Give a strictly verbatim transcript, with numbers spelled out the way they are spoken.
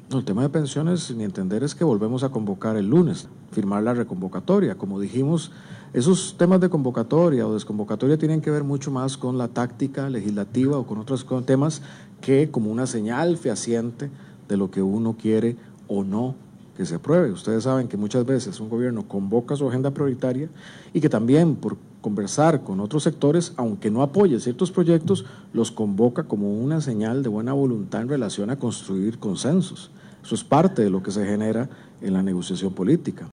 No, el tema de pensiones, mi entender es que volvemos a convocar el lunes, firmar la reconvocatoria. Como dijimos, esos temas de convocatoria o desconvocatoria tienen que ver mucho más con la táctica legislativa o con otros temas que como una señal fehaciente de lo que uno quiere o no que se apruebe. Ustedes saben que muchas veces un gobierno convoca su agenda prioritaria y que también por conversar con otros sectores, aunque no apoye ciertos proyectos, los convoca como una señal de buena voluntad en relación a construir consensos. Eso es parte de lo que se genera en la negociación política.